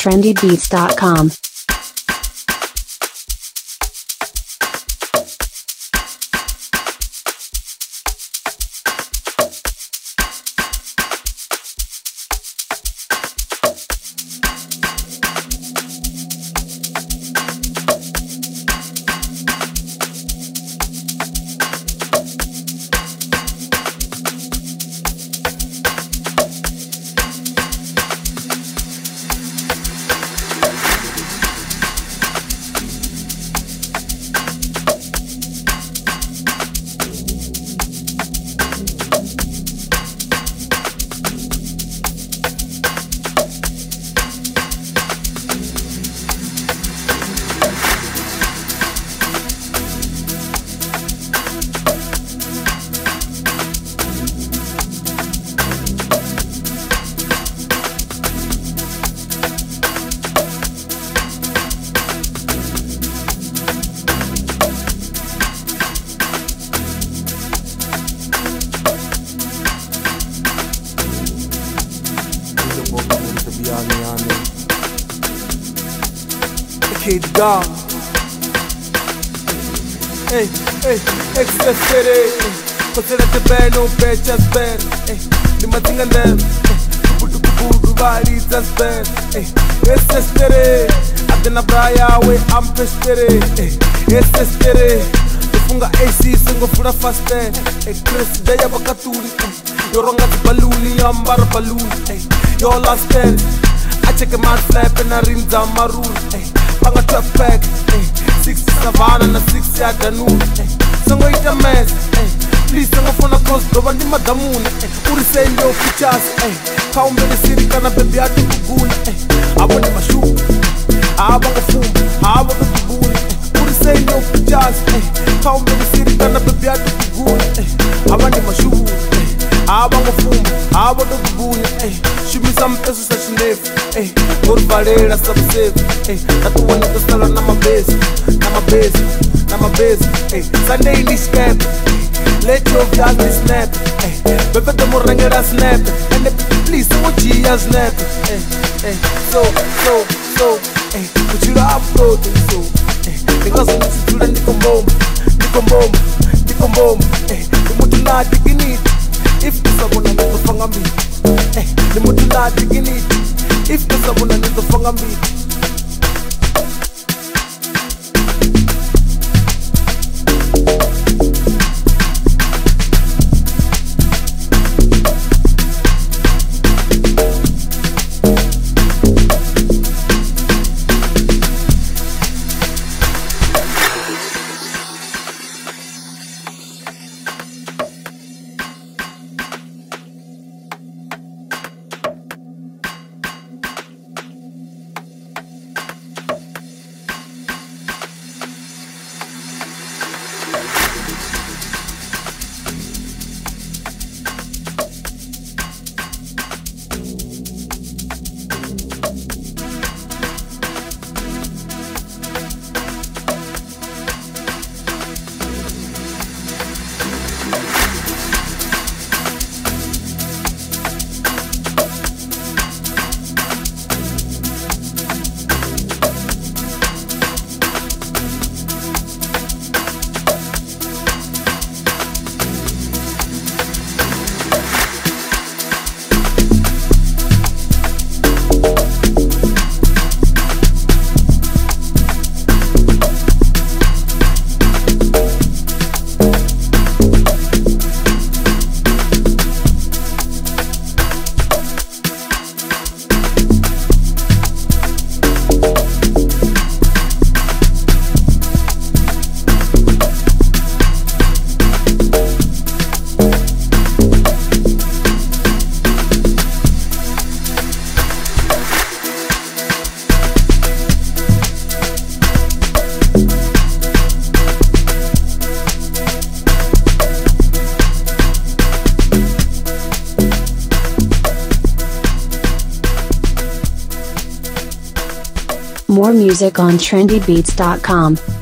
trendybeats.com. God. Hey, excess city. Consider the band, no bad, just bad. Hey, the mating and them. Kubu, body, just bad. Hey, excess city. Adena Braya, we am pestere. Hey, excess city. Funga AC, single fura fast. Hey, Chris, Daya Bakaturi. Yoronga balloon, yambar balloon. Hey, your last 10. I check a man flap and a rim down maroon. Panga trap pack, 60 Savannah na 60 ya Danune. Sango ita mess, please sango phone cross doba ndi madamuni. Uri send your pictures, kaumbele siri kana baby ati kugula. Abo ndi mashuku, abo ngofumba, abo ngokugula. Uri send your pictures, kaumbele siri kana baby ati kugula. Abo ndi mashuku, abo ngofumba, abo ngokugula. Shoot me some pesos that you never, go to Valera, stop safe. That's the one that goes down on my base, Sunday in this cap, let your guys snap. Bebe the more rangera snap, and please don't you snap. So, put you upload so. Because I'm not to the bomb, the mutula digging it. If someone I never fang me, the mutula digging it. If someone I never fang me. More music on trendybeats.com.